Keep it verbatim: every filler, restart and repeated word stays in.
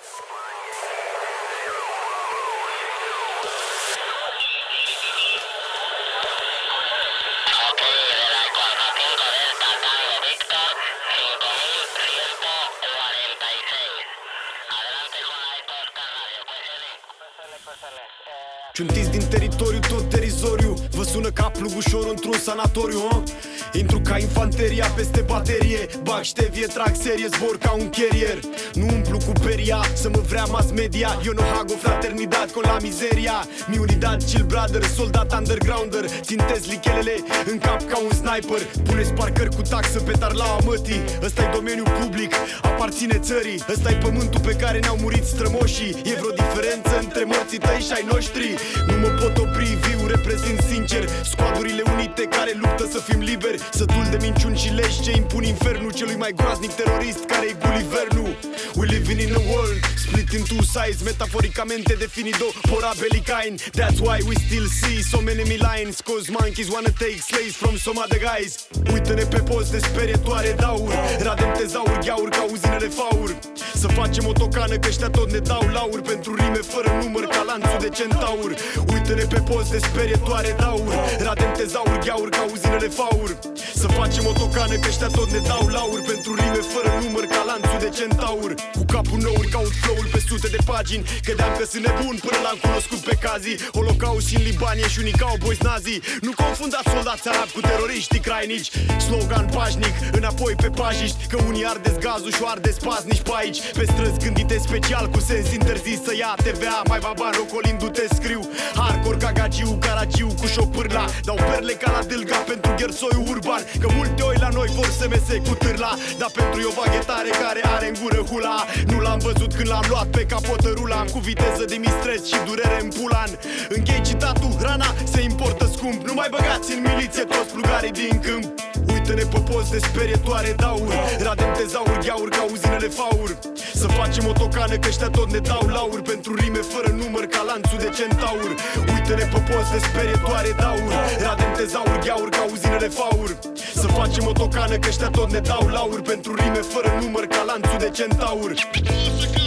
Ciuntiți din teritoriu, tot terizoriu. Vă sună ca plug ușor într-un sanatoriu, huh? Intru ca infanteria peste baterie, bag ștevie, trag serie, zbor ca un carrier. Nu umplu cu peria, să mă vrea mass media. Eu nu hago fraternidad con la mizeria. Mi unidad, chill brother, soldat undergrounder. Țintez lichelele în cap ca un sniper. Puneți parcări cu taxă pe tarlaua mătii. Ăsta-i domeniul public, aparține țării. Ăsta-i pământul pe care ne-au murit strămoșii. E vreo diferență între morții tăi și ai noștri? Nu mă pot opri, viu, reprezint sincer squadurile unite care luptă să fim liberi. Sătul de minciuni și leși ce impun infernul celui mai groaznic terorist care e Gulliverul. We living in a world split in two sides, metaforicamente definido por Abelicain. That's why we still see so many lines, cause monkeys wanna take slaves from some other guys. Uită-ne pe post de sperietoare d'aur, radem tezauri, gheaur ca uzinele faur. Să facem o tocană că ăștia tot ne dau lauri pentru rime fără număr ca lanțul de centaur. Uită-ne pe post de sperietoare d'aur, radem tezauri, gheaur ca uzinele faur. Să facem o tocană că ăștia tot ne dau lauri pentru rime fără număr ca lanțul de centaur. Cu capul nouri caut flow-ul pe sute de pagini. Credeam că sunt nebun până l-am cunoscut pe Kazi. Holocaust și în Libanie și unii cowboys nazi. Nu confundați soldați arabi cu teroriștii crainici. Slogan pașnic, înapoi pe pajiști, că unii ardeți gazul și o ardeți paznici pe aici. Pe străzi gândite special cu sens interzis să ia T V A. Mai baban rocolindu-te scriu hardcore ca gagiu, caragiu cu șopârla. Dau perle ca la dâlga pentru ghersoiul urban. Că multe oi la noi vor să mese cu târla. Dar pentru o baghetare care are în gură hula. Nu l-am văzut când l-am luat pe capotă rulam. Cu viteză de mistreț și durere în pulan. Închei citatul, rana se importă scump. Nu mai băgați în miliție toți plugarii din câmp. Uită-ne pe post de sperietoare d'aur, radem tezauri, gheaur ca uzinele faur. Să facem o tocană că ăștia tot ne dau lauri pentru rime fără număr ca lanțul de centaur. Uită-ne pe post de sperietoare d'aur, radem tezauri, gheaur ca uzinele faur. Să facem o tocană că ăștia tot ne dau lauri pentru rime fără număr ca lanțul de centaur.